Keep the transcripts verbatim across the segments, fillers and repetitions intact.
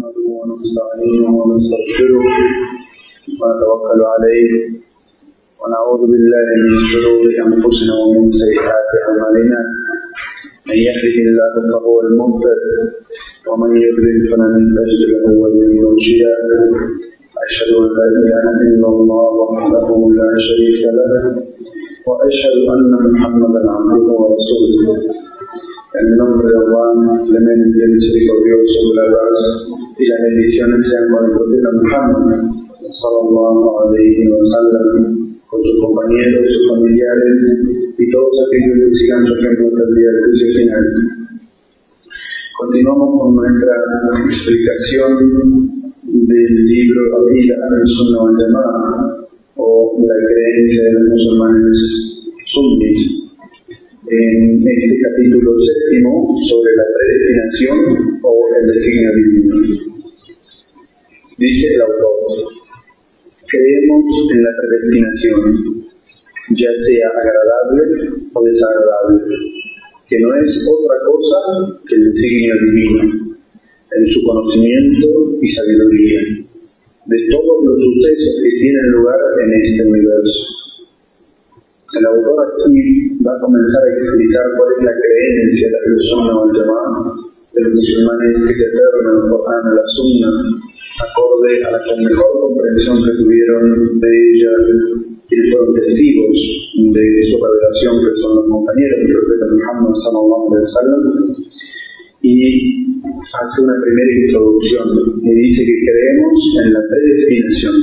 نحمده ونستعينه ونستغفره ونتوكل عليه ونعوذ بالله من شرور أنفسنا ومن سيئات أعمالنا. من يهده الله فهو المهتد ومن يضلل فلن تجد له وليا مرشدا. أشهد أن لا إله إلا الله وحده لا شريك له وأشهد أن محمدا عبده ورسوله. En nombre de Allah, clemente y misericordioso, la paz y las bendiciones sean con el profeta Muhammad sallallahu alayhi wa sallam, con sus compañeros, sus familiares y todos aquellos que sigan su ejemplo hasta el día del juicio final. Continuamos con nuestra explicación del libro Aqida al-Sunnah wal Jama'ah, o la creencia de los musulmanes sunnis, en este capítulo séptimo sobre la predestinación o el designio divino. Dice el autor: creemos en la predestinación, ya sea agradable o desagradable, que no es otra cosa que el designio divino, en su conocimiento y sabiduría, de todos los sucesos que tienen lugar en este universo. El autor aquí va a comenzar a explicar cuál es la creencia de la Sunnah wal Jama'ah, de los musulmanes que se aferran al Corán, a la Sunna, acorde a la mejor comprensión que tuvieron de ella y fueron testigos de su revelación, que son los compañeros del profeta Muhammad sallallahu alaihi wa sallam, y hace una primera introducción y dice que creemos en la predestinación.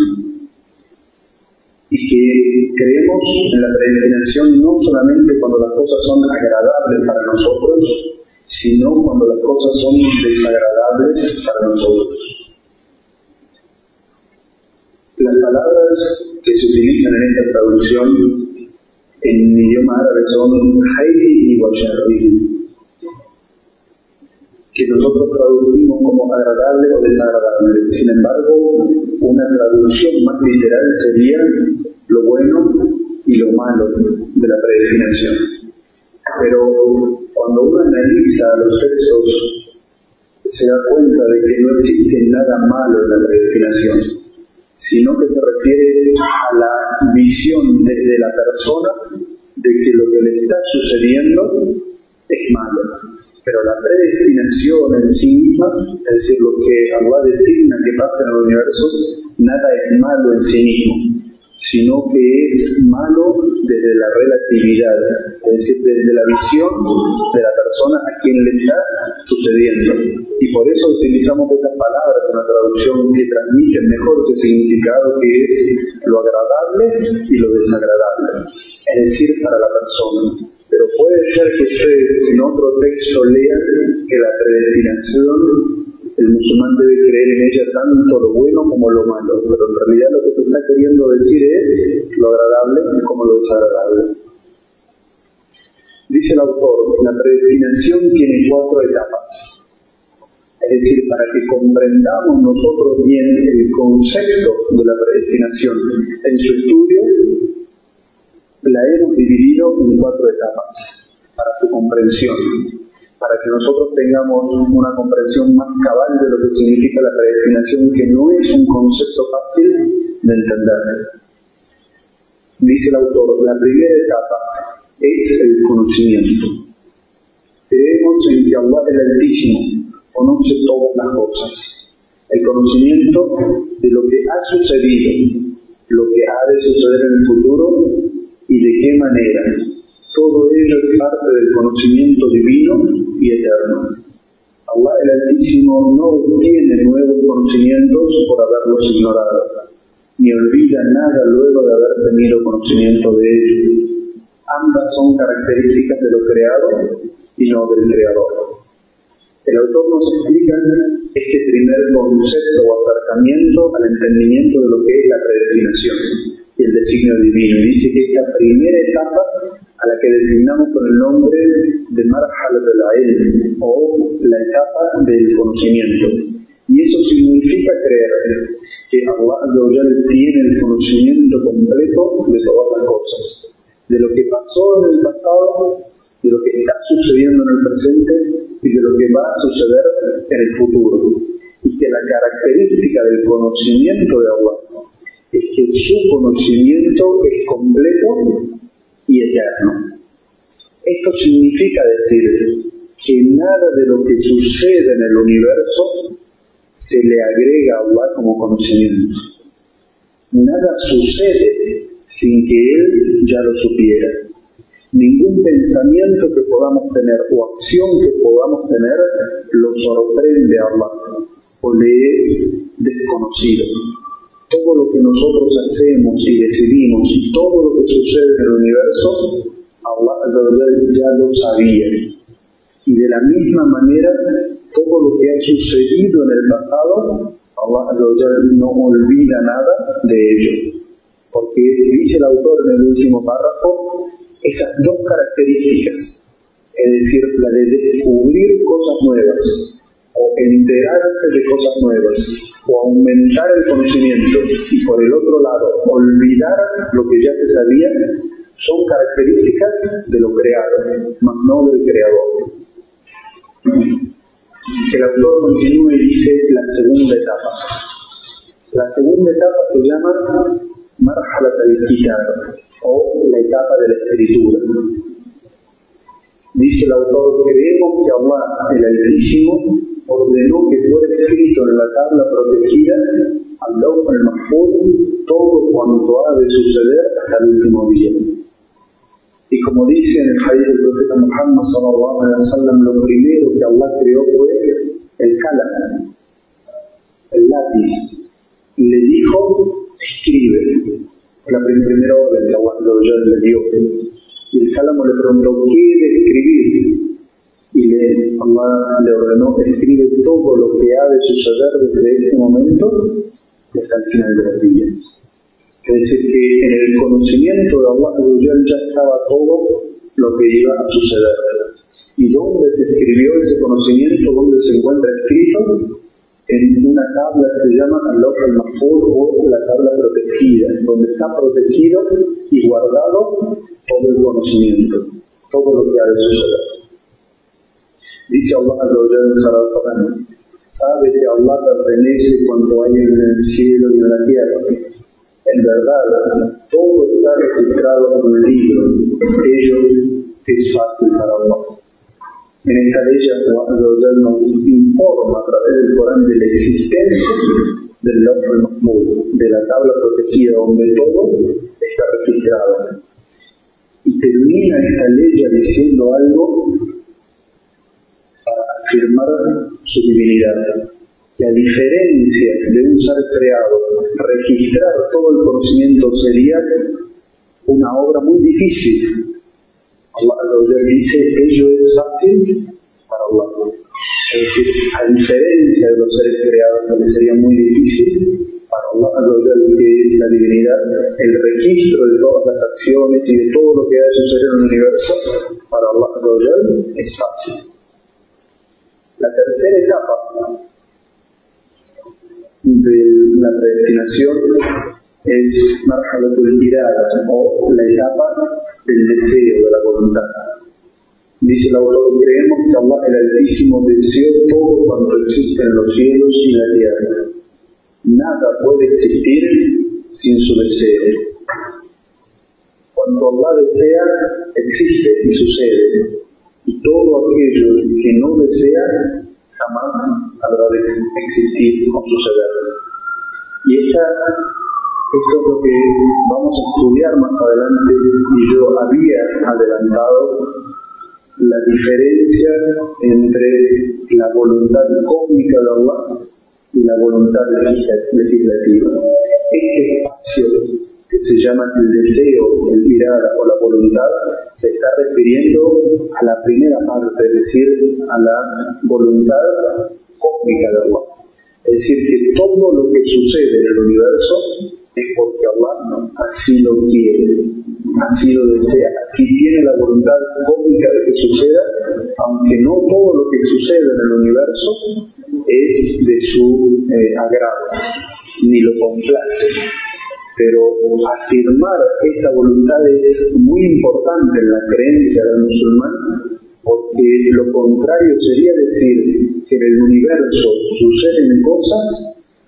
Y que creemos en la predestinación no solamente cuando las cosas son agradables para nosotros, sino cuando las cosas son desagradables para nosotros. Las palabras que se utilizan en esta traducción en idioma árabe son hayri y washarri, que nosotros traducimos como agradable o desagradable. Sin embargo, una traducción más literal sería lo bueno y lo malo de la predestinación. Pero cuando uno analiza los textos, se da cuenta de que no existe nada malo en la predestinación, sino que se refiere a la visión desde la persona de que lo que le está sucediendo es malo. Pero la predestinación en sí misma, es decir, lo que Allah designa que pasa en el universo, nada es malo en sí mismo, sino que es malo desde la relatividad, es decir, desde la visión de la persona a quien le está sucediendo. Y por eso utilizamos estas palabras en la traducción que transmiten mejor ese significado, que es lo agradable y lo desagradable, es decir, para la persona. Pero puede ser que ustedes en otro texto lean que la predestinación, el musulmán debe creer en ella tanto lo bueno como lo malo, pero en realidad lo que se está queriendo decir es lo agradable como lo desagradable. Dice el autor: la predestinación tiene cuatro etapas. Es decir, para que comprendamos nosotros bien el concepto de la predestinación en su estudio, la hemos dividido en cuatro etapas para su comprensión, para que nosotros tengamos una comprensión más cabal de lo que significa la predestinación, que no es un concepto fácil de entender. Dice el autor: la primera etapa es el conocimiento. Creemos en que Allah, el Altísimo, conoce todas las cosas. El conocimiento de lo que ha sucedido, lo que ha de suceder en el futuro y de qué manera. Todo ello es parte del conocimiento divino y eterno. Allah, el Altísimo, no obtiene nuevos conocimientos por haberlos ignorado, ni olvida nada luego de haber tenido conocimiento de ello. Ambas son características de lo creado y no del creador. El autor nos explica este primer concepto o acercamiento al entendimiento de lo que es la predestinación y el designio divino. Y dice que esta primera etapa, a la que designamos con el nombre de Marhalat al-Ilm, o la etapa del conocimiento. Y eso significa creer que Allah Azza wa Jalla tiene el conocimiento completo de todas las cosas, de lo que pasó en el pasado, de lo que está sucediendo en el presente y de lo que va a suceder en el futuro. Y que la característica del conocimiento de Allah es que su conocimiento es completo y eterno. Esto significa decir que nada de lo que sucede en el universo se le agrega a Allah como conocimiento. Nada sucede sin que Él ya lo supiera. Ningún pensamiento que podamos tener o acción que podamos tener lo sorprende a Allah o le es desconocido. Todo lo que nosotros hacemos y decidimos y todo lo que sucede en el universo, Allah ya lo sabía. Y de la misma manera, todo lo que ha sucedido en el pasado, Allah no olvida nada de ello. Porque dice el autor en el último párrafo, esas dos características, es decir, la de descubrir cosas nuevas, o enterarse de cosas nuevas, o aumentar el conocimiento, y por el otro lado, olvidar lo que ya se sabía, son características de lo creado, más no del creador. El autor continúa y dice la segunda etapa. La segunda etapa se llama Marhalat al-Kitab, o la etapa de la escritura. Dice el autor, creemos que Allah, el Altísimo, ordenó que fuera escrito en la tabla protegida, al Lawh al-Mahfuz, todo cuanto ha de suceder hasta el último día. Y como dice en el hadith del profeta Muhammad sallallahu alaihi wasallam, lo primero que Allah creó fue el kalam, el lápiz, y le dijo, escribe. La primera orden que Allah le dio. Y el cálamo le preguntó, ¿qué de escribir? Y le, Allah le ordenó, escribe todo lo que ha de suceder desde este momento hasta el final de los días. Es decir, que en el conocimiento de Allah ya estaba todo lo que iba a suceder. ¿Y dónde se escribió ese conocimiento? ¿Dónde se encuentra escrito? En una tabla que se llama Al-Lawh al-Mahfuz, o la tabla protegida, donde está protegido y guardado todo el conocimiento, todo lo que ha de suceder. Dice Allah en el Corán, sabe que Allah pertenece cuanto hay en el cielo y en la tierra. En verdad, todo está registrado en un libro, ello es fácil para Allah. En esta ley Allah nos informa a través del Corán de la existencia del Lawh al-Mahfuz, de la tabla protegida donde todo está registrado. Y termina esta ley diciendo algo para afirmar su divinidad. Que a diferencia de un ser creado, registrar todo el conocimiento sería una obra muy difícil. Allah dice, ello es fácil para Allah. Es decir, a diferencia de los seres creados, que sería muy difícil, para Allah, que es la divinidad, el registro de todas las acciones y de todo lo que ha de suceder en el universo, para Allah es fácil. La tercera etapa de la predestinación es Marhalatul Irada, o la etapa del deseo, de la voluntad. Dice el autor, creemos que Allah el Altísimo deseó todo cuanto existe en los cielos y la tierra. Nada puede existir sin su deseo. Cuanto Allah desea, existe y sucede. Y todo aquello que no desea, jamás habrá de existir o suceder. Y esta, esto es lo que vamos a estudiar más adelante, y yo había adelantado la diferencia entre la voluntad cósmica de Allah y la voluntad legislativa. Este espacio que se llama el deseo, el irada o la voluntad, se está refiriendo a la primera parte, es decir, a la voluntad cósmica de Allah. Es decir, que todo lo que sucede en el universo es porque Allah así lo quiere, así lo desea, así tiene la voluntad cósmica de que suceda, aunque no todo lo que sucede en el universo es de su eh, agrado, ni lo complace. Pero afirmar esta voluntad es muy importante en la creencia del musulmán, porque lo contrario sería decir que en el universo suceden cosas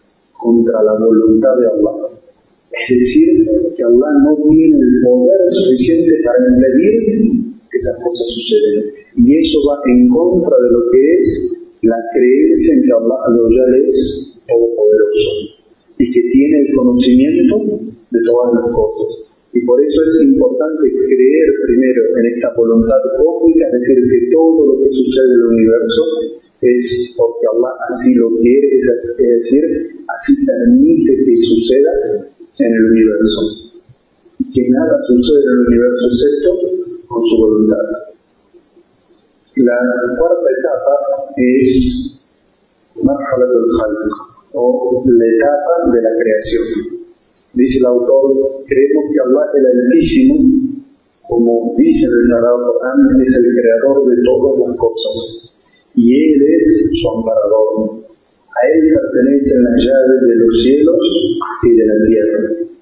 contra la voluntad de Allah. Es decir, que Allah no tiene el poder suficiente para impedir que esas cosas sucedan. Y eso va en contra de lo que es la creencia en que Allah es todopoderoso y que tiene el conocimiento de todas las cosas. Y por eso es importante creer primero en esta voluntad cósmica, es decir, que todo lo que sucede en el universo es porque Allah así lo quiere, es decir, así permite que suceda en el universo. Y que nada sucede en el universo excepto con su voluntad. La cuarta etapa es Marhalat al-Khalq, o la etapa de la creación. Dice el autor, creemos que Allah el Altísimo, como dice en el Sagrado Corán, es el creador de todas las cosas, y Él es su amparador. A Él pertenecen las llaves de los cielos y de la tierra.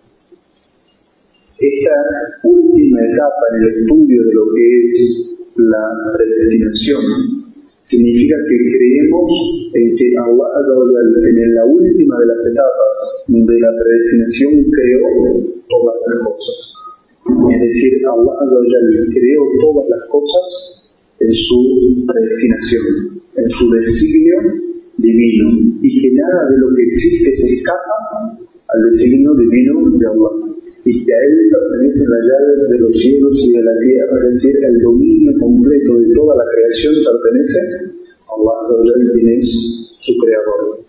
Esta última etapa en el estudio de lo que es la predestinación significa que creemos en que Allah, en la última de las etapas de la predestinación, creó todas las cosas. Es decir, Allah creó todas las cosas en su predestinación, en su designio divino, y que nada de lo que existe se escapa al designio divino de Allah, y que a Él pertenecen las llaves de los cielos y de la tierra, es decir, el dominio completo de toda la creación pertenece a Allah, quien es su creador.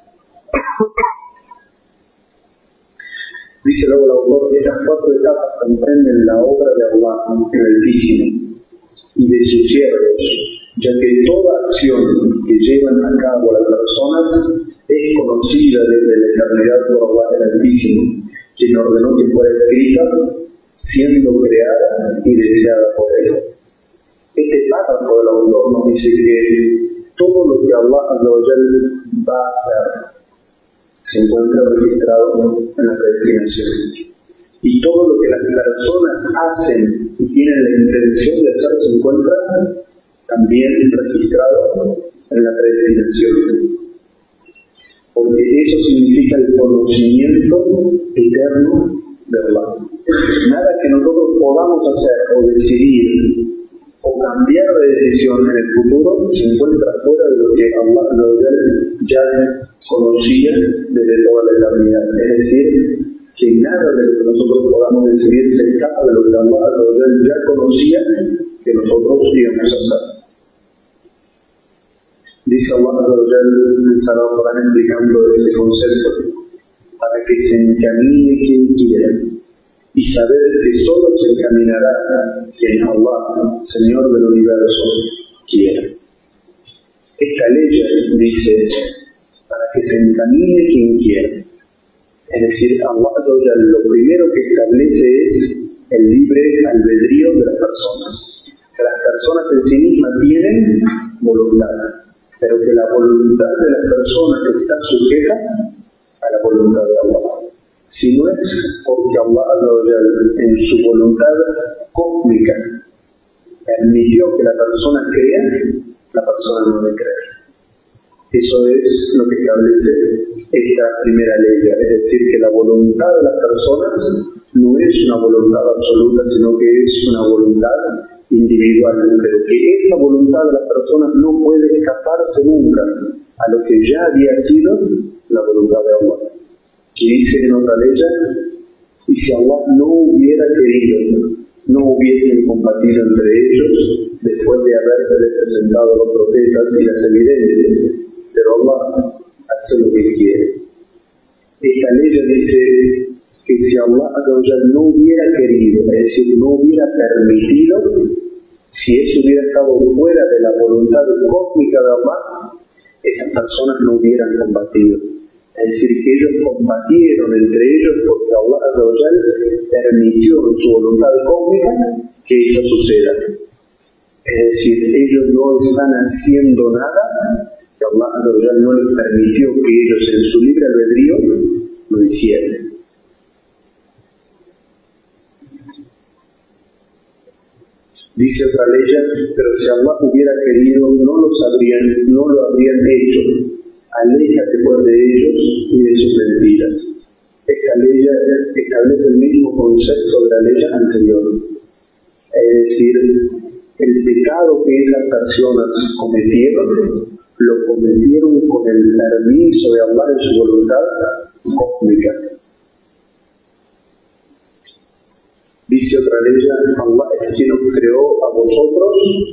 Dice luego el autor, estas cuatro etapas comprenden la obra de Allah, el Altísimo, y de sus siervos, ya que toda acción que llevan a cabo las personas es conocida desde la eternidad por Allah el Altísimo, quien ordenó que fuera escrita, siendo creada y deseada por Él. Este párrafo del autor nos dice que todo lo que Allah va a hacer se encuentra registrado en la predestinación. Y todo lo que las personas hacen y tienen la intención de hacer se encuentra también registrado en la predestinación. Porque eso significa el conocimiento eterno de Allah. Nada que nosotros podamos hacer o decidir o cambiar de decisión en el futuro se encuentra fuera de lo que Allah ya conocía desde toda la eternidad. Es decir, que nada de lo que nosotros podamos decidir se escapa de lo que Allah ya conocía que nosotros íbamos a hacer. Dice Allah en el Sagrado Corán explicando este concepto, para que se encamine quien quiera, y saber que solo se encaminará quien Allah, Señor del universo, quiera. Esta ley dice, para que se encamine quien quiera. Es decir, Allah lo primero que establece es el libre albedrío de las personas. Que las personas en sí mismas tienen voluntad, pero que la voluntad de las personas está sujeta a la voluntad de Allah. Si no es porque Allah en su voluntad cósmica permitió que la persona crea, la persona no debe creer. Eso es lo que establece esta primera ley, es decir, que la voluntad de las personas no es una voluntad absoluta, sino que es una voluntad individual, pero que esa voluntad de las personas no puede escaparse nunca a lo que ya había sido la voluntad de Allah. Que dice en otra ley, y si Allah no hubiera querido, no hubiesen compartido entre ellos después de haberse presentado los profetas y las evidencias, pero Allah hace lo que quiere. Esta ley dice que si Allah no hubiera querido, es decir, no hubiera permitido, si eso hubiera estado fuera de la voluntad cósmica de Allah, esas personas no hubieran combatido. Es decir, que ellos combatieron entre ellos porque Allah permitió en su voluntad cósmica que eso suceda. Es decir, ellos no están haciendo nada que Allah no les permitió que ellos en su libre albedrío lo hicieran. Dice otra ley, pero si Allah hubiera querido, no los habrían, no lo habrían hecho. Aléjate pues de ellos y de sus mentiras. establece el mismo concepto de la ley anterior. Es decir, el pecado que esas personas cometieron, lo cometieron con el permiso de Allah en su voluntad cósmica. Dice otra ley, Allah es quien os creó a vosotros,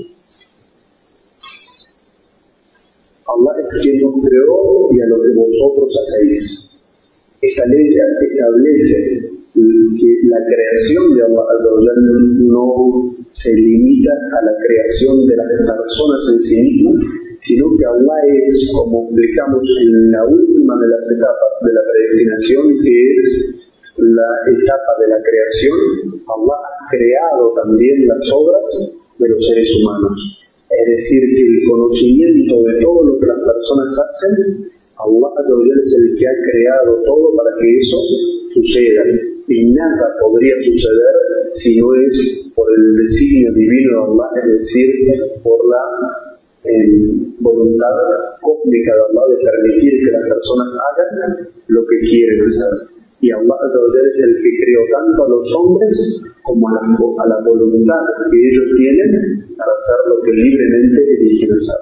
Allah es quien os creó y a lo que vosotros hacéis. Esta ley establece que la creación de Allah no se limita a la creación de las personas en sí mismas, sino que Allah es, como explicamos en la última de las etapas de la predestinación, que es la etapa de la creación. Allah ha creado también las obras de los seres humanos. Es decir, que el conocimiento de todo lo que las personas hacen, Allah es el que ha creado todo para que eso suceda. Y nada podría suceder si no es por el designio divino de Allah, es decir, por la eh, voluntad cósmica de Allah de permitir que las personas hagan lo que quieren hacer. Y Allah es el que creó tanto a los hombres como a la, a la voluntad que ellos tienen para hacer lo que libremente eligen hacer.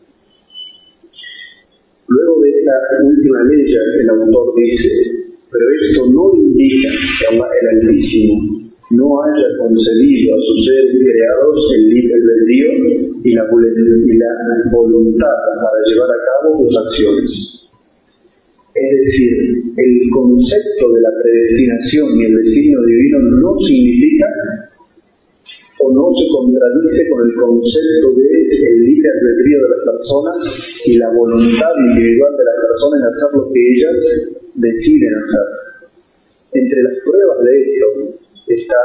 Luego de esta última ley, el autor dice: pero esto no indica que Allah el Altísimo no haya concedido a sus seres creados el libre albedrío y la, y la voluntad para llevar a cabo sus acciones. Es decir, el concepto de la predestinación y el designio divino no significa o no se contradice con el concepto de el libre albedrío de las personas y la voluntad individual de las personas en hacer lo que ellas deciden hacer. Entre las pruebas de esto está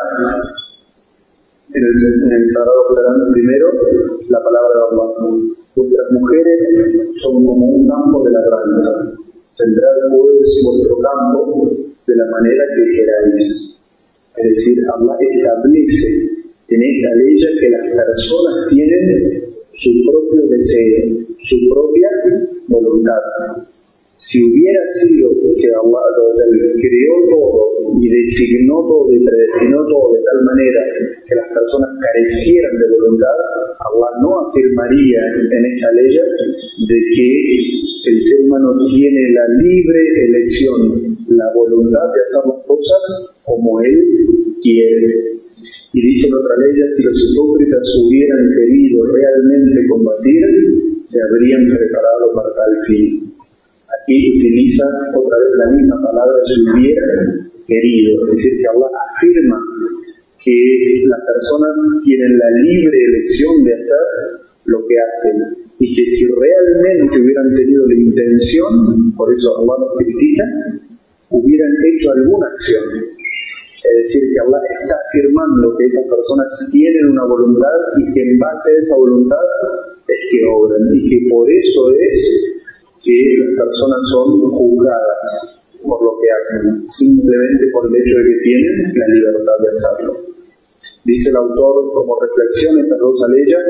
en el, en el Sagrado Corán primero la palabra de Allah: vuestras mujeres son como un campo de labranza, tendrán pues vuestro campo de la manera que queráis. Es decir, Allah establece en esta ley que las personas tienen su propio deseo, su propia voluntad. Si hubiera sido que Allah creó todo y designó todo y predestinó todo de tal manera que las personas carecieran de voluntad, Allah no afirmaría en esta ley de que el ser humano tiene la libre elección, la voluntad de hacer las cosas como él quiere. Y dice en otra ley: si los hipócritas hubieran querido realmente combatir, se habrían preparado para tal fin. Aquí utiliza otra vez la misma palabra, si hubieran querido. Es decir, que Allah afirma que las personas tienen la libre elección de hacer lo que hacen, y que si realmente hubieran tenido la intención, por eso Allah nos critica, hubieran hecho alguna acción. Es decir, que Allah está afirmando que esas personas tienen una voluntad y que en base a esa voluntad es que obran, y que por eso es que las personas son juzgadas por lo que hacen, simplemente por el hecho de que tienen la libertad de hacerlo. Dice el autor, como reflexión, estas dos leyes,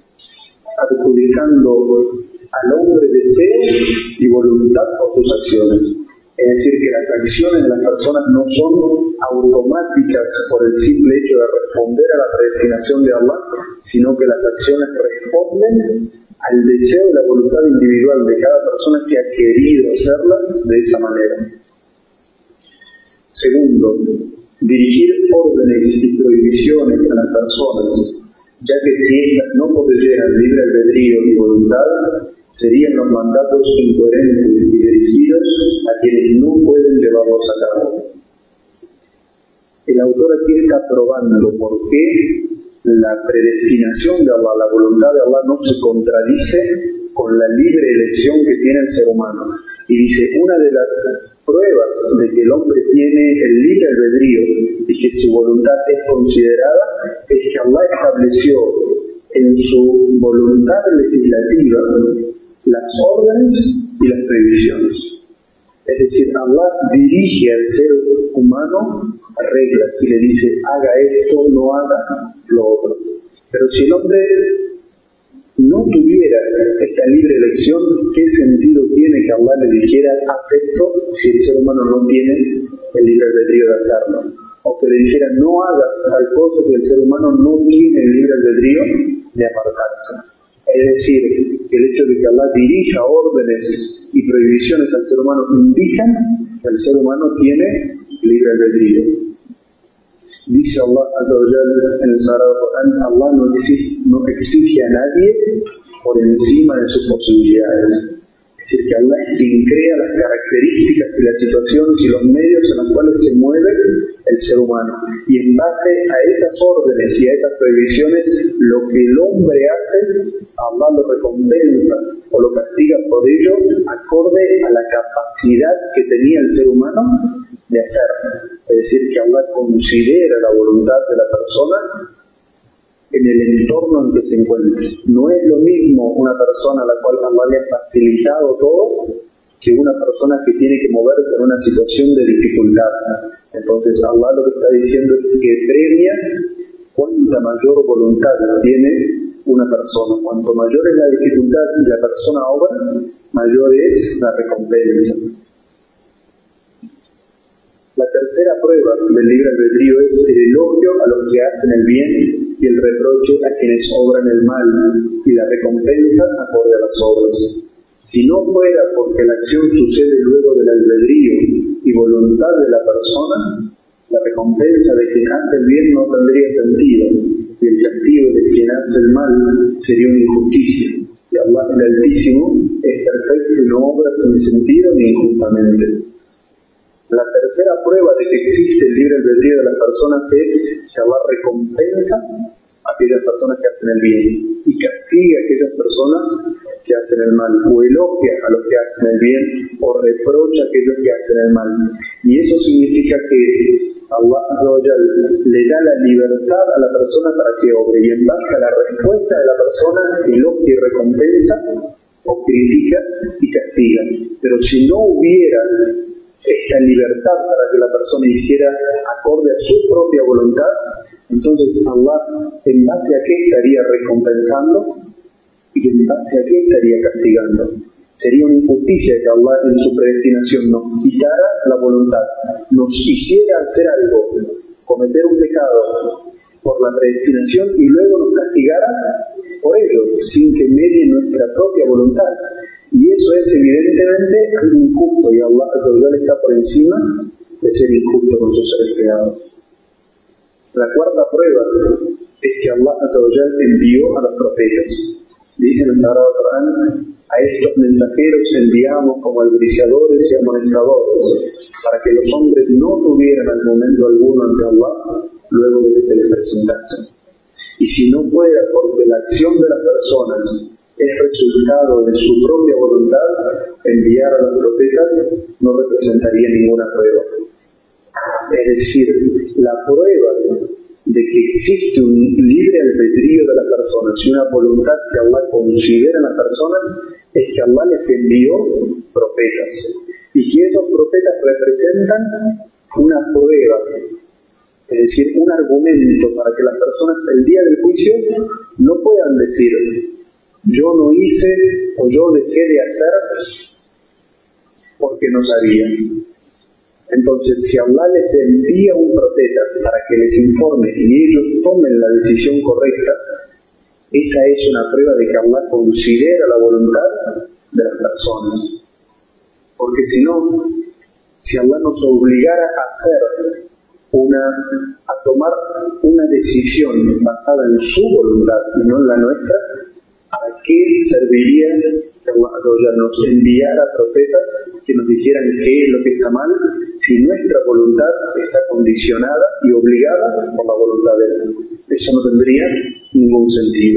adjudicando al hombre deseo y voluntad por sus acciones. Es decir, que las acciones de las personas no son automáticas por el simple hecho de responder a la predestinación de Allah, sino que las acciones responden al deseo y la voluntad individual de cada persona que ha querido hacerlas de esa manera. Segundo, dirigir órdenes y prohibiciones a las personas, ya que si éstas no poseyeran libre albedrío y voluntad, serían los mandatos incoherentes y dirigidos a quienes no pueden llevarlos a cabo. El autor aquí está probando por qué la predestinación de Allah, la voluntad de Allah, no se contradice con la libre elección que tiene el ser humano. Y dice, una de las pruebas de que el hombre tiene el libre albedrío y que su voluntad es considerada es que Allah estableció en su voluntad legislativa las órdenes y las prohibiciones. Es decir, Allah dirige al ser humano reglas y le dice: haga esto, no haga lo otro. Pero si el hombre no tuviera esta libre elección, ¿qué sentido tiene que Allah le dijera haz esto si el ser humano no tiene el libre albedrío de hacerlo. O que le dijera, no hagas tal cosa si el ser humano no tiene el libre albedrío de apartarse. Es decir, que el hecho de que Allah dirija órdenes y prohibiciones al ser humano indican que el ser humano tiene libre albedrío. Dice Allah Azza wa Jalla en el Sagrado Corán, Allah no exige, no exige a nadie por encima de sus posibilidades. Es decir, que Allah es quien crea las características y las situaciones y los medios en los cuales se mueve el ser humano. Y en base a esas órdenes y a esas prohibiciones, lo que el hombre hace, Allah lo recompensa o lo castiga por ello, acorde a la capacidad que tenía el ser humano de hacer. Es decir, que Allah considera la voluntad de la persona en el entorno en que se encuentre. No es lo mismo una persona a la cual Allah le ha facilitado todo que una persona que tiene que moverse en una situación de dificultad. Entonces Allah lo que está diciendo es que premia cuanta mayor voluntad tiene una persona. Cuanto mayor es la dificultad y la persona obra, mayor es la recompensa. La tercera prueba del libre albedrío es el elogio a los que hacen el bien y el reproche a quienes obran el mal, y la recompensa acorde a las obras. Si no fuera porque la acción sucede luego del albedrío y voluntad de la persona, la recompensa de quien hace el bien no tendría sentido, y el castigo de quien hace el mal sería una injusticia. Y Allah, el Altísimo, es perfecto y no obra sin sentido ni injustamente. La tercera prueba de que existe el libre albedrío de las personas es que Allah recompensa a aquellas personas que hacen el bien y castiga a aquellas personas que hacen el mal, o elogia a los que hacen el bien o reprocha a aquellos que hacen el mal. Y eso significa que Allah le da la libertad a la persona para que obre, y en base a la respuesta de la persona elogia y recompensa o critica y castiga. Pero si no hubiera esta libertad para que la persona hiciera acorde a su propia voluntad, entonces Allah en base a qué estaría recompensando y en base a qué estaría castigando. Sería una injusticia que Allah en su predestinación nos quitara la voluntad, nos hiciera hacer algo, cometer un pecado por la predestinación y luego nos castigara por ello, sin que medie nuestra propia voluntad. Y eso es evidentemente algo injusto, y Allah está por encima de ser injusto con sus seres creados. La cuarta prueba es que Allah envió a los profetas. Dice en el Sagrado Corán, a estos mensajeros enviamos como albriciadores y amonestadores, para que los hombres no tuvieran argumento alguno ante Allah luego de que se les presentasen. Y si no fuera porque la acción de las personas es resultado de su propia voluntad, enviar a los profetas no representaría ninguna prueba. Es decir, la prueba de que existe un libre albedrío de las personas y una voluntad que Allah considera en las personas es que Allah les envió profetas, y que esos profetas representan una prueba, es decir, un argumento para que las personas el día del juicio no puedan decir yo no hice o yo dejé de hacer porque no sabía. Entonces, si Allah les envía un profeta para que les informe y ellos tomen la decisión correcta, esa es una prueba de que Allah considera la voluntad de las personas. Porque si no, si Allah nos obligara a hacer una, a tomar una decisión basada en su voluntad y no en la nuestra, ¿a qué serviría que Allah nos enviara profetas que nos dijeran qué es lo que está mal, si nuestra voluntad está condicionada y obligada por la voluntad de Él? Eso no tendría ningún sentido.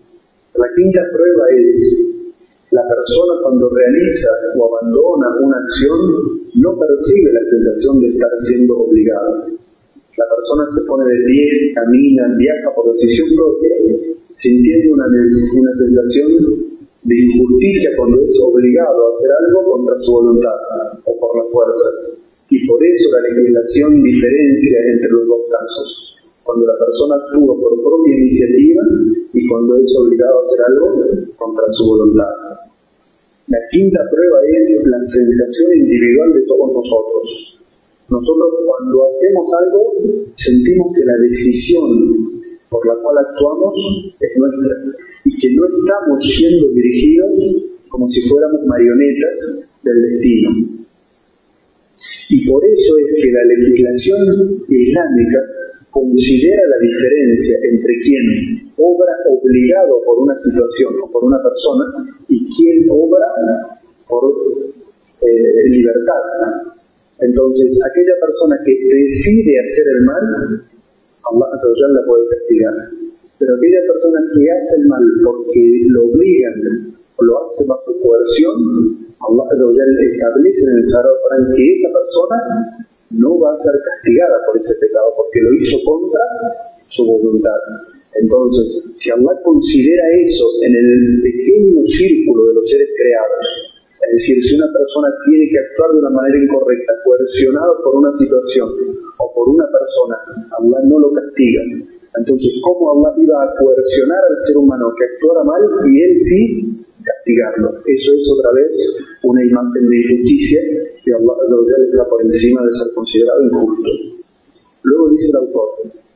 La quinta prueba es, la persona cuando realiza o abandona una acción no percibe la sensación de estar siendo obligada. La persona se pone de pie, camina, viaja por decisión propia, sintiendo una, una sensación de injusticia cuando es obligado a hacer algo contra su voluntad o por la fuerza. Y por eso la legislación diferencia entre los dos casos, cuando la persona actúa por propia iniciativa y cuando es obligado a hacer algo contra su voluntad. La quinta prueba es la sensación individual de todos nosotros. Nosotros cuando hacemos algo sentimos que la decisión por la cual actuamos es nuestra y que no estamos siendo dirigidos como si fuéramos marionetas del destino. Y por eso es que la legislación islámica considera la diferencia entre quien obra obligado por una situación o por una persona y quien obra por eh, libertad. Entonces, aquella persona que decide hacer el mal, Allah la puede castigar. Pero aquella persona que hace el mal porque lo obligan o lo hace bajo coerción, Allah establece en el Sagrado Corán que esa persona no va a ser castigada por ese pecado porque lo hizo contra su voluntad. Entonces, si Allah considera eso en el pequeño círculo de los seres creados, es decir, si una persona tiene que actuar de una manera incorrecta, coercionado por una situación o por una persona, Allah no lo castiga. Entonces, ¿cómo Allah iba a coercionar al ser humano que actuara mal y él sí castigarlo? Eso es otra vez una imagen de injusticia y Allah está por encima de ser considerado injusto. Luego dice el autor: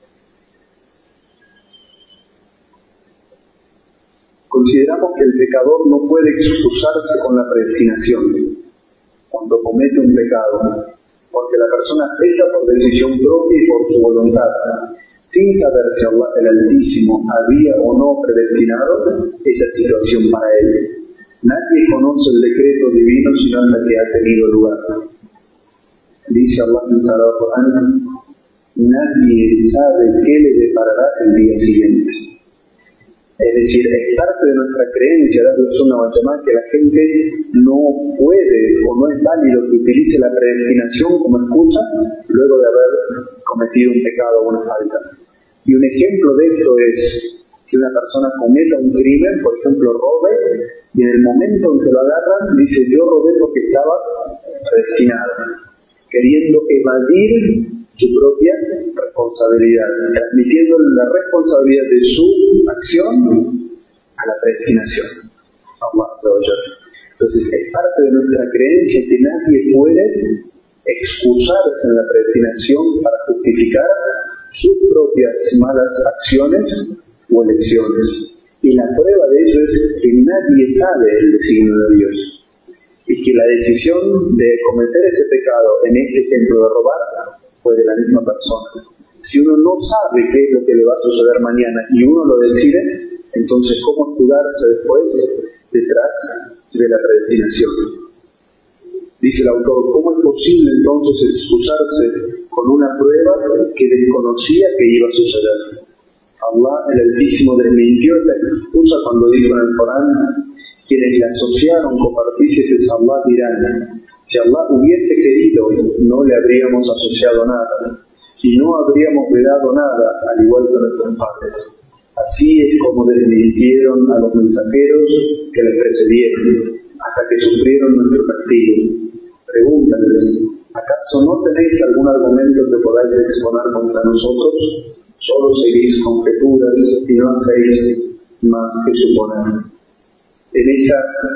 consideramos que el pecador no puede excusarse con la predestinación cuando comete un pecado, porque la persona peca por decisión propia y por su voluntad, sin saber si Allah el Altísimo había o no predestinado esa situación para él. Nadie conoce el decreto divino sino hasta que ha tenido lugar. Dice Allah en el Sagrado Corán: nadie sabe qué le deparará el día siguiente. Es decir, es parte de nuestra creencia de Ahlus Sunnah wal Jamā'ah que la gente no puede o no es válido que utilice la predestinación como excusa luego de haber cometido un pecado o una falta. Y un ejemplo de esto es que una persona cometa un crimen, por ejemplo robe, y en el momento en que lo agarran dice: yo robé porque estaba predestinado, queriendo evadir su propia responsabilidad, transmitiendo la responsabilidad de su acción a la predestinación. Entonces es parte de nuestra creencia que nadie puede excusarse en la predestinación para justificar sus propias malas acciones o elecciones. Y la prueba de ello es que nadie sabe el designio de Dios. Y que la decisión de cometer ese pecado, en este ejemplo de robar, fue de la misma persona. Si uno no sabe qué es lo que le va a suceder mañana y uno lo decide, entonces ¿cómo escudarse después detrás de la predestinación? Dice el autor: ¿cómo es posible entonces excusarse con una prueba que desconocía que iba a suceder? Allah el Altísimo desmintió esta excusa cuando dijo en el Corán: quienes le asociaron copartícipes a Allah dirán: si Allah hubiese querido, no le habríamos asociado nada, y no habríamos vedado nada, al igual que nuestros padres. Así es como desmintieron a los mensajeros que les precedieron, hasta que sufrieron nuestro castigo. Pregúntales: ¿acaso no tenéis algún argumento que podáis exponer contra nosotros? Solo seguís conjeturas y no hacéis más que suponer. En esta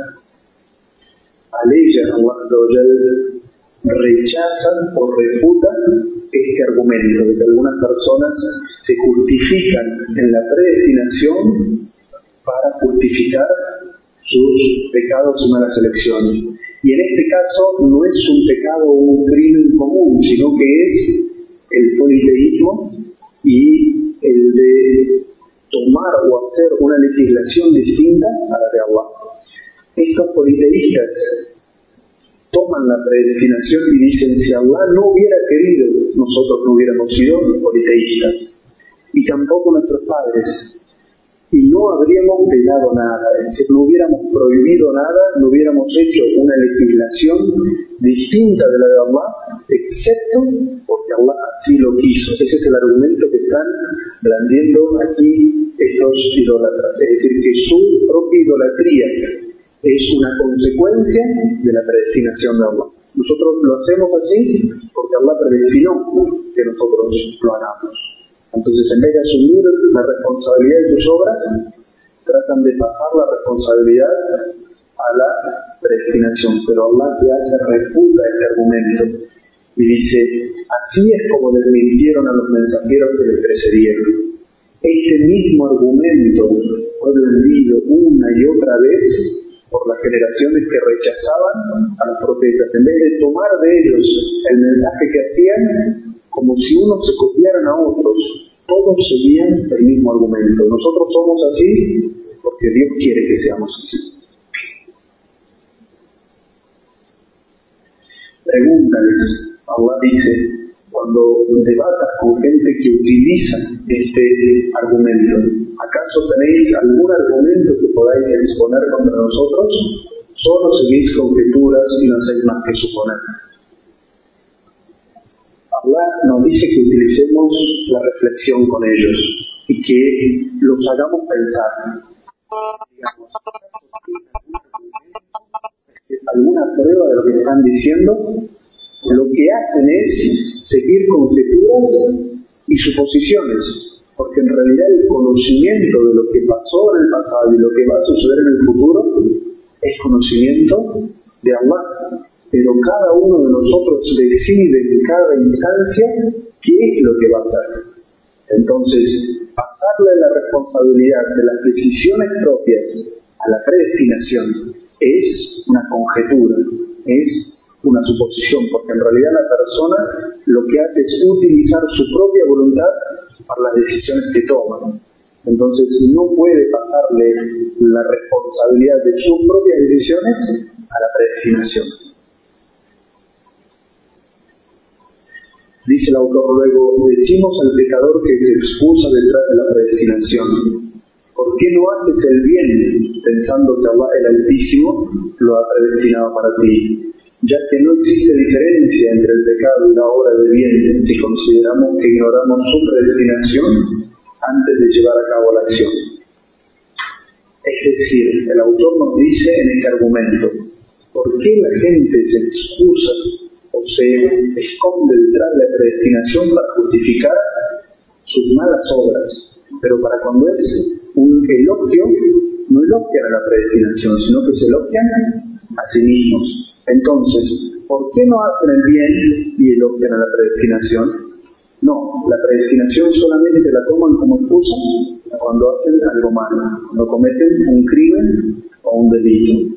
aleya Allah rechaza o refuta este argumento de que algunas personas se justifican en la predestinación para justificar sus pecados y malas elecciones. Y en este caso no es un pecado o un crimen común, sino que es el politeísmo y el de tomar o hacer una legislación distinta a la de Allah. Estos politeístas toman la predestinación y dicen: si Allah no hubiera querido, nosotros no hubiéramos sido politeístas, y tampoco nuestros padres, y no habríamos vedado nada, es decir, no hubiéramos prohibido nada, no hubiéramos hecho una legislación distinta de la de Allah, excepto porque Allah así lo quiso. Ese es el argumento que están blandiendo aquí estos idólatras, es decir, que su propia idolatría es una consecuencia de la predestinación de Allah. Nosotros lo hacemos así porque Allah predestinó que nosotros lo hagamos. Entonces, en vez de asumir la responsabilidad de tus obras, tratan de pasar la responsabilidad a la predestinación. Pero Allah ya se refuta este argumento Y dice, así es como desmintieron a los mensajeros que les precedieron. Este mismo argumento fue blandido una y otra vez por las generaciones que rechazaban a los profetas. En vez de tomar de ellos el mensaje que hacían, como si unos se copiaran a otros, todos seguían el mismo argumento. Nosotros somos así porque Dios quiere que seamos así. Pregúntales. Allah dice, cuando debatas con gente que utiliza este argumento, ¿acaso tenéis algún argumento que podáis exponer contra nosotros? Solo seguís conjeturas y no hacéis más que suponer. Allah nos dice que utilicemos la reflexión con ellos y que los hagamos pensar. Digamos, ¿alguna prueba de lo que están diciendo? Lo que hacen es seguir conjeturas y suposiciones, porque en realidad el conocimiento de lo que pasó en el pasado y lo que va a suceder en el futuro es conocimiento de Allah. Pero cada uno de nosotros decide en cada instancia qué es lo que va a hacer. Entonces, pasarle la responsabilidad de las decisiones propias a la predestinación es una conjetura, es una suposición, porque en realidad la persona lo que hace es utilizar su propia voluntad para las decisiones que toma. Entonces no puede pasarle la responsabilidad de sus propias decisiones a la predestinación. Dice el autor luego, decimos al pecador que se excusa detrás de la predestinación, ¿por qué no haces el bien pensando que Allah el Altísimo lo ha predestinado para ti? Ya que no existe diferencia entre el pecado y la obra de bien si consideramos que ignoramos su predestinación antes de llevar a cabo la acción. Es decir, el autor nos dice en este argumento, ¿por qué la gente se excusa o se esconde detrás de la predestinación para justificar sus malas obras? Pero para cuando es un elogio, no elogian a la predestinación, sino que se elogian a sí mismos. Entonces, ¿por qué no hacen el bien y elogian a la predestinación? No, la predestinación solamente la toman como excusa cuando hacen algo malo, cuando cometen un crimen o un delito.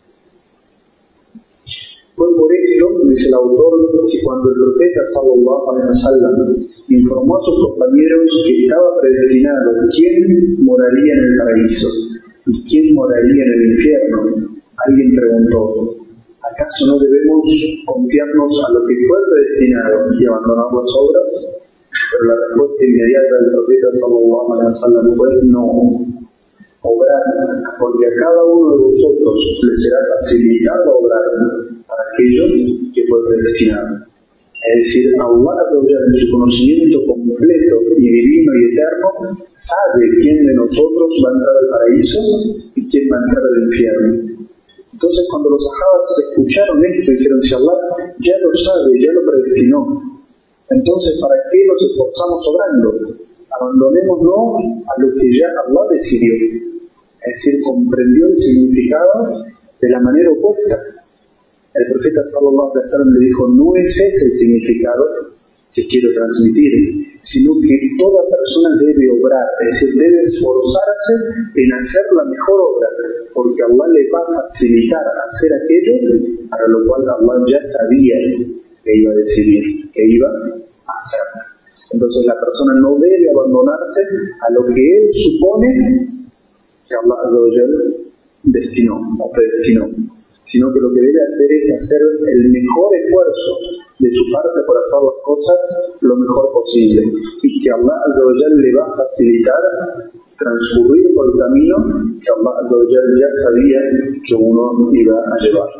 Fue por esto, dice el autor, que cuando el profeta sallallahu alaihi wasallam informó a sus compañeros que estaba predestinado quién moraría en el paraíso y quién moraría en el infierno, alguien preguntó, ¿acaso no debemos confiarnos a lo que fue predestinado y abandonar las obras? Pero la respuesta inmediata del profeta sallallahu alaihi wasallam fue no. Obrar, porque a cada uno de vosotros le será facilitado obrar para aquello que fue predestinado. Es decir, Allah en su conocimiento completo y divino y eterno sabe quién de nosotros va a entrar al paraíso y quién va a entrar al infierno. Entonces cuando los sahabas escucharon esto, dijeron, si Allah ya lo sabe, ya lo predestinó, entonces ¿para qué nos esforzamos obrando? Abandonémonos a lo que ya Allah decidió. Es decir, comprendió el significado de la manera opuesta. El profeta sallallahu alaihi wasallam le dijo, no es ese el significado que quiero transmitir, sino que toda persona debe obrar, es decir, debe esforzarse en hacer la mejor obra, porque Allah le va a facilitar hacer aquello para lo cual Allah ya sabía que iba a decidir, que iba a hacer. Entonces la persona no debe abandonarse a lo que él supone que Allah destinó o predestinó, sino que lo que debe hacer es hacer el mejor esfuerzo de su parte por hacer las cosas lo mejor posible, y que Allah le va a facilitar transcurrir por el camino que Allah ya sabía que uno iba a llevar.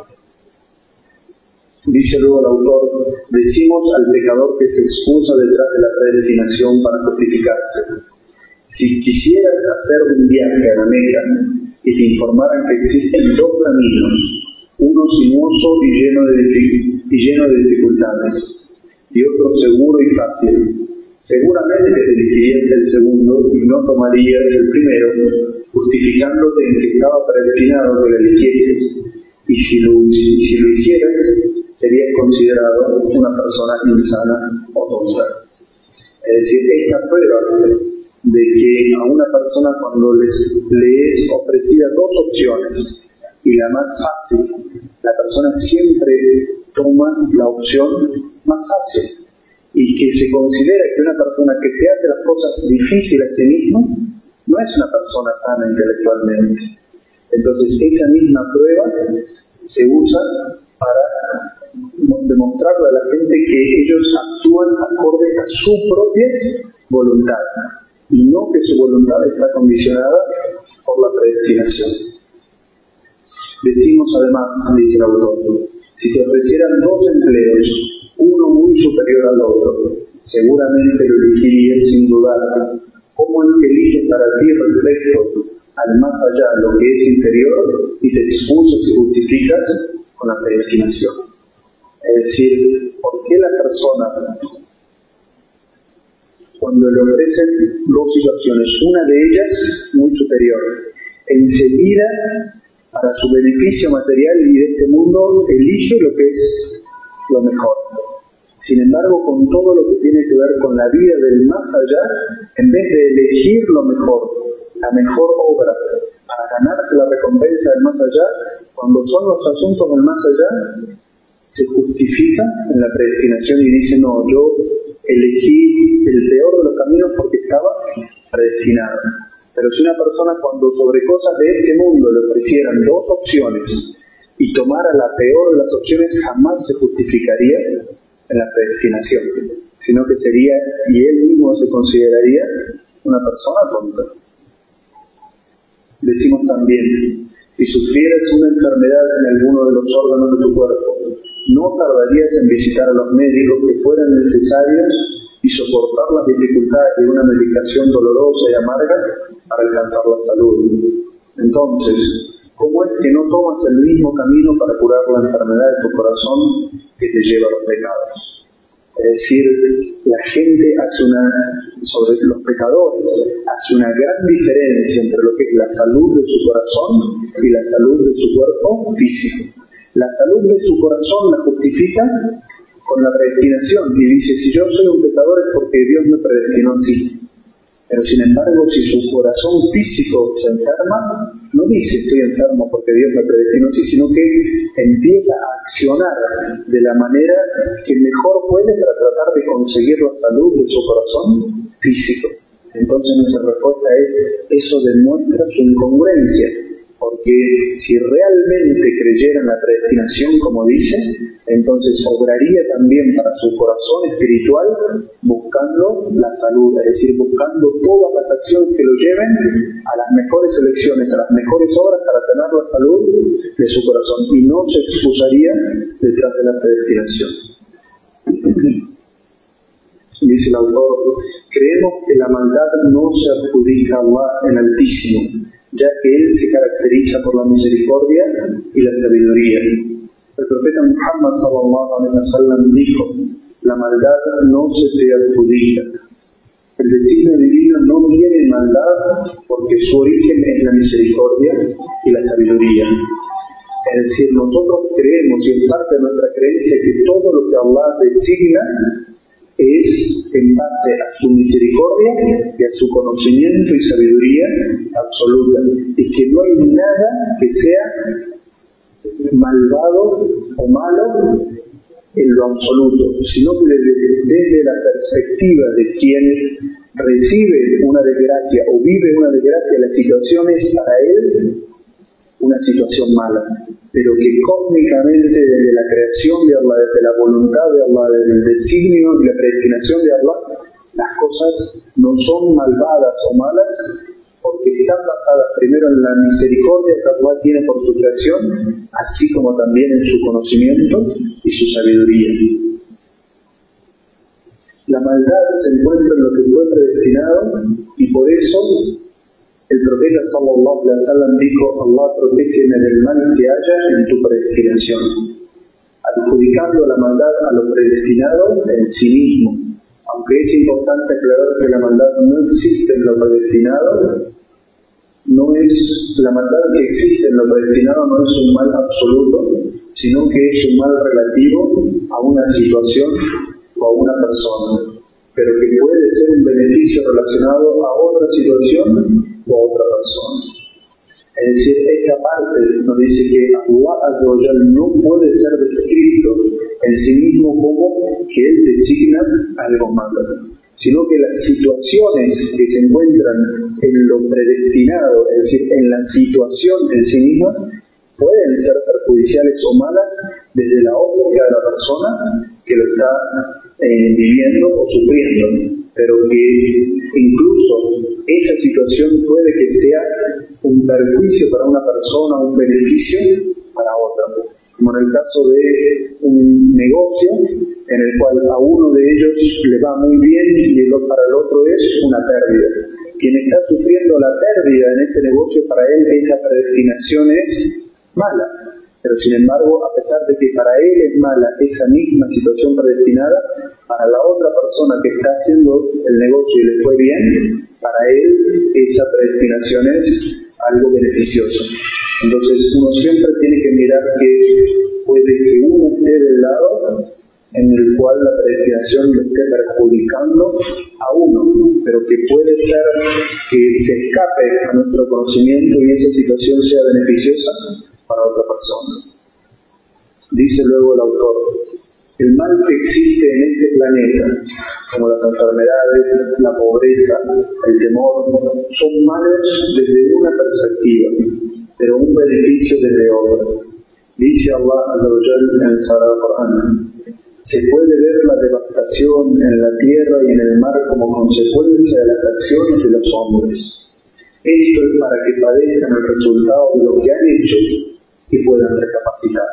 Dice luego el autor, decimos al pecador que se excusa detrás de la predestinación para justificarse. Si quisieras hacer un viaje a la Meca y te informaran que existen dos caminos, uno sinuoso y lleno de, y lleno de dificultades, y otro seguro y fácil, seguramente elegirías el segundo y no tomarías el primero, justificándote en que estaba predestinado que lo eligieses, y si lo, y si lo hicieras, serías considerado una persona insana o tonta. Es decir, esta prueba de que a una persona cuando les, le es ofrecida dos opciones y la más fácil, la persona siempre toma la opción más fácil, y que se considera que una persona que se hace las cosas difíciles a sí mismo no es una persona sana intelectualmente. Entonces esa misma prueba se usa para demostrarle a la gente que ellos actúan acorde a su propia voluntad y no que su voluntad está condicionada por la predestinación. Decimos además, dice el autor, si te ofrecieran dos empleos, uno muy superior al otro, seguramente lo elegirías sin dudar. ¿Cómo es que eliges para ti respecto al más allá lo que es interior y te excusas y justificas con la predestinación? Es decir, ¿por qué la persona, cuando le ofrecen dos situaciones, una de ellas muy superior, enseguida para su beneficio material y de este mundo elige lo que es lo mejor? Sin embargo, con todo lo que tiene que ver con la vida del más allá, en vez de elegir lo mejor, la mejor obra, para ganarse la recompensa del más allá, cuando son los asuntos del más allá, se justifica en la predestinación y dice, no, yo elegí el peor de los caminos porque estaba predestinado. Pero si una persona cuando sobre cosas de este mundo le ofrecieran dos opciones y tomara la peor de las opciones, jamás se justificaría en la predestinación, sino que sería, y él mismo se consideraría, una persona tonta. Decimos también, si sufrieras una enfermedad en alguno de los órganos de tu cuerpo, no tardarías en visitar a los médicos que fueran necesarios y soportar las dificultades de una medicación dolorosa y amarga para alcanzar la salud. Entonces, ¿cómo es que no tomas el mismo camino para curar la enfermedad de tu corazón que te lleva a los pecados? Es decir, la gente hace una, sobre los pecadores, hace una gran diferencia entre lo que es la salud de su corazón y la salud de su cuerpo físico. La salud de su corazón la justifica con la predestinación y dice, si yo soy un pecador es porque Dios me predestinó así. Pero sin embargo, si su corazón físico se enferma, no dice estoy enfermo porque Dios me predestinó así, sino que empieza a accionar de la manera que mejor puede para tratar de conseguir la salud de su corazón físico. Entonces nuestra respuesta es, eso demuestra su incongruencia, porque si realmente creyera en la predestinación como dice, entonces obraría también para su corazón espiritual buscando la salud, es decir, buscando todas las acciones que lo lleven a las mejores elecciones, a las mejores obras para tener la salud de su corazón, y no se excusaría detrás de la predestinación. Dice el autor, creemos que la maldad no se adjudica a Allah en Altísimo, ya que Él se caracteriza por la misericordia y la sabiduría. El profeta Muhammad sallallahu alaihi wasallam dijo, la maldad no se te adjudica. El designio divino no tiene maldad porque su origen es la misericordia y la sabiduría. Es decir, nosotros creemos, y es parte de nuestra creencia, que todo lo que Allah designa es en base a su misericordia y a su conocimiento y sabiduría absoluta, y que no hay nada que sea malvado o malo en lo absoluto, sino que desde, desde la perspectiva de quien recibe una desgracia o vive una desgracia, la situación es para él una situación mala, pero que cósmicamente desde la creación de Allah, desde la voluntad de Allah, desde el designio y la predestinación de Allah, las cosas no son malvadas o malas porque están basadas primero en la misericordia que Allah tiene por su creación, así como también en su conocimiento y su sabiduría. La maldad se encuentra en lo que fue predestinado y por eso el profeta sallallahu alaihi wasallam dijo, Allah protégeme del mal que haya en tu predestinación, adjudicando la maldad a lo predestinado en sí mismo. Aunque es importante aclarar que la maldad no existe en lo predestinado, no es la maldad que existe en lo predestinado, no es un mal absoluto, sino que es un mal relativo a una situación o a una persona, pero que puede ser un beneficio relacionado a otra situación o a otra persona. Es decir, esta parte nos dice que Allah Azza wa Jalla no puede ser descrito en sí mismo como que Él designa algo malo, sino que las situaciones que se encuentran en lo predestinado, es decir, en la situación en sí misma, pueden ser perjudiciales o malas desde la óptica de la persona que lo está eh, viviendo o sufriendo, pero que incluso esa situación puede que sea un perjuicio para una persona, un beneficio para otra, como en el caso de un negocio en el cual a uno de ellos le va muy bien y el, para el otro es una pérdida. Quien está sufriendo la pérdida en este negocio, para él esa predestinación es mala, pero sin embargo, a pesar de que para él es mala esa misma situación predestinada, para la otra persona que está haciendo el negocio y le fue bien, para él esa predestinación es algo beneficioso. Entonces uno siempre tiene que mirar que puede que uno esté del lado en el cual la predestinación lo esté perjudicando a uno, pero que puede ser que se escape a nuestro conocimiento y esa situación sea beneficiosa para otra persona. Dice luego el autor: el mal que existe en este planeta, como las enfermedades, la pobreza, el temor, son malos desde una perspectiva, pero un beneficio desde otra. Dice Allah Azza wa Jalla en el Sagrado Corán: se puede ver la devastación en la tierra y en el mar como consecuencia de las acciones de los hombres. Esto es para que padezcan el resultado de lo que han hecho y puedan recapacitar.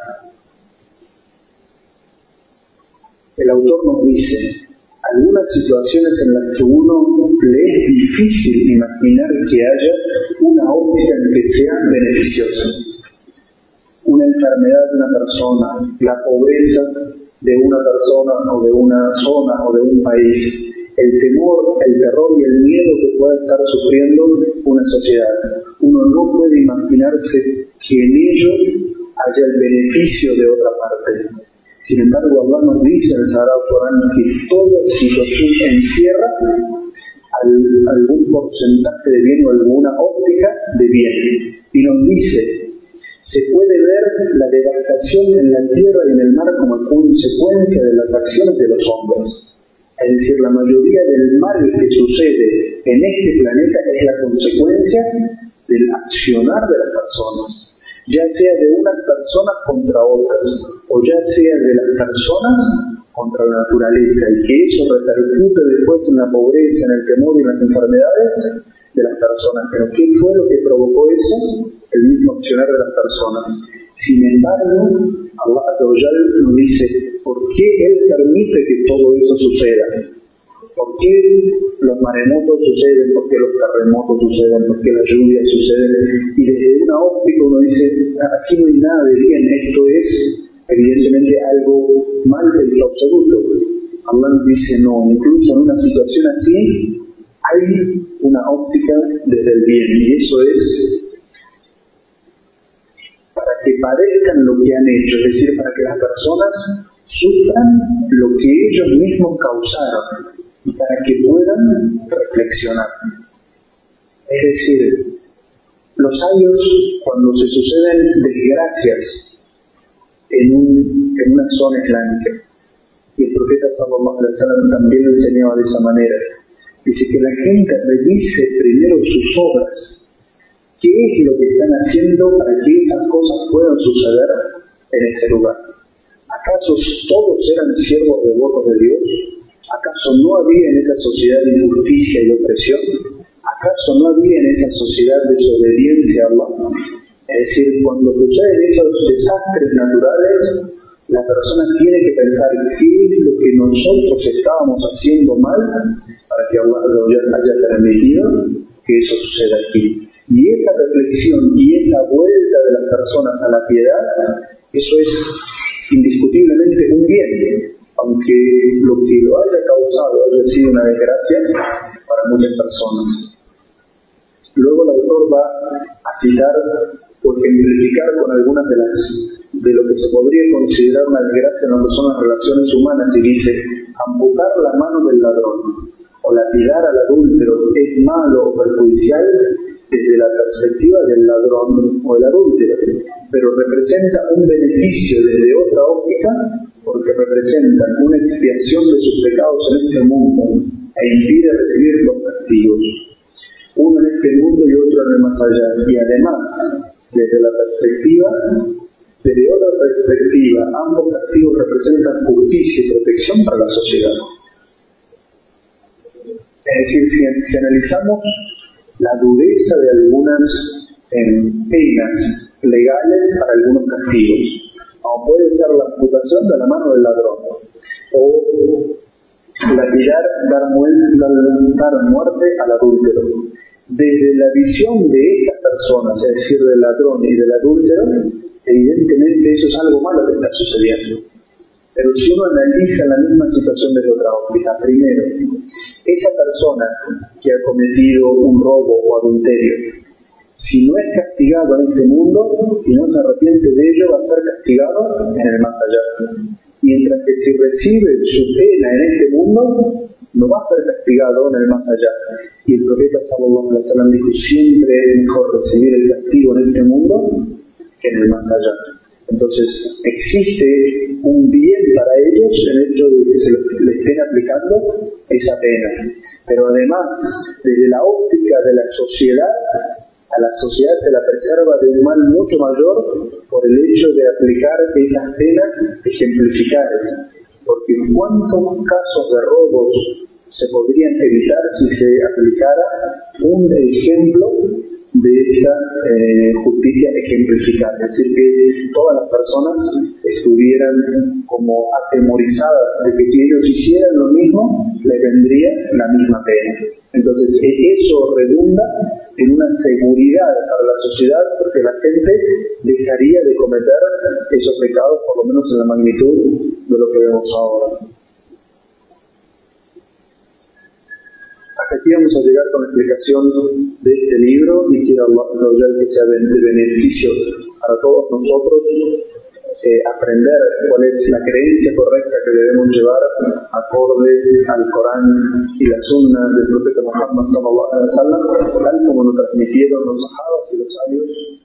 El autor nos dice algunas situaciones en las que uno le es difícil imaginar que haya una óptica en que sea beneficiosa. Una enfermedad de una persona, la pobreza de una persona o de una zona o de un país, el temor, el terror y el miedo que pueda estar sufriendo una sociedad. Uno no puede imaginarse que en ello haya el beneficio de otra parte. Sin embargo, Allah nos dice en el Sagrado Corán que toda situación encierra al, algún porcentaje de bien o alguna óptica de bien. Y nos dice: se puede ver la devastación en la tierra y en el mar como consecuencia de las acciones de los hombres. Es decir, la mayoría del mal que sucede en este planeta es la consecuencia del accionar de las personas, ya sea de unas personas contra otras, o ya sea de las personas contra la naturaleza, y que eso repercute después en la pobreza, en el temor y en las enfermedades de las personas. Pero ¿qué fue lo que provocó eso? El mismo accionar de las personas. Sin embargo, Allah Azza wa Jalla nos dice: ¿por qué Él permite que todo eso suceda? ¿Por qué los maremotos suceden? ¿Por qué los terremotos suceden? ¿Por qué las lluvias suceden? Y desde una óptica uno dice: aquí no hay nada de bien, esto es evidentemente algo mal en lo absoluto. Allah nos dice: no, incluso en una situación así hay una óptica desde el bien, y eso es para que padezcan lo que han hecho, es decir, para que las personas sufran lo que ellos mismos causaron y para que puedan reflexionar. Es decir, los años, cuando se suceden desgracias en, un, en una zona islámica, y el profeta sallallahu alaihi wasallam también lo enseñaba de esa manera, dice que la gente revise primero sus obras. ¿Qué es lo que están haciendo para que estas cosas puedan suceder en ese lugar? ¿Acaso todos eran siervos devotos de Dios? ¿Acaso no había en esa sociedad injusticia y opresión? ¿Acaso no había en esa sociedad desobediencia a Allah? Es decir, cuando suceden esos desastres naturales, la persona tiene que pensar qué es lo que nosotros estábamos haciendo mal para que Allah haya permitido que eso suceda aquí. Y esa reflexión y esa vuelta de las personas a la piedad, eso es indiscutiblemente un bien, aunque lo que lo haya causado haya sido una desgracia para muchas personas. Luego el autor autor va a citar o ejemplificar con algunas de las de lo que se podría considerar una desgracia en lo que son las relaciones humanas, y dice: amputar la mano del ladrón o lapidar al adúltero es malo o perjudicial desde la perspectiva del ladrón o el adúltero, pero representa un beneficio desde otra óptica, porque representan una expiación de sus pecados en este mundo e impide recibir los castigos, uno en este mundo y otro en el más allá. Y además, desde la perspectiva, desde otra perspectiva, ambos castigos representan justicia y protección para la sociedad. Es decir, si, si analizamos la dureza de algunas eh, penas legales para algunos castigos, como puede ser la amputación de la mano del ladrón, o lapidar, dar, dar, dar muerte al adúltero. Desde la visión de estas personas, es decir, del ladrón y del adúltero, evidentemente eso es algo malo que está sucediendo. Pero si uno analiza la misma situación desde otra óptica, primero, esa persona que ha cometido un robo o adulterio, si no es castigado en este mundo y no se arrepiente de ello, va a ser castigado en el más allá. Mientras que si recibe su pena en este mundo, no va a ser castigado en el más allá. Y el profeta sallallahu alaihi wasallam dijo: siempre es mejor recibir el castigo en este mundo que en el más allá. Entonces, existe un bien para ellos en el hecho de que se les estén aplicando esa pena. Pero además, desde la óptica de la sociedad, a la sociedad se la preserva de un mal mucho mayor por el hecho de aplicar esas penas ejemplificadas. Porque ¿cuántos casos de robos se podrían evitar si se aplicara un ejemplo de esta eh, justicia ejemplificada? Es decir, que todas las personas estuvieran como atemorizadas de que si ellos hicieran lo mismo, les vendría la misma pena. Entonces, eso redunda en una seguridad para la sociedad, porque la gente dejaría de cometer esos pecados, por lo menos en la magnitud de lo que vemos ahora. Hasta aquí vamos a llegar con la explicación de este libro, y quiero Allah que sea de beneficio para todos nosotros eh, aprender cuál es la creencia correcta que debemos llevar acorde al Corán y la Sunna del profeta Muhammad sallallahu alaihi wasallam, tal como lo transmitieron los sahabas y los sabios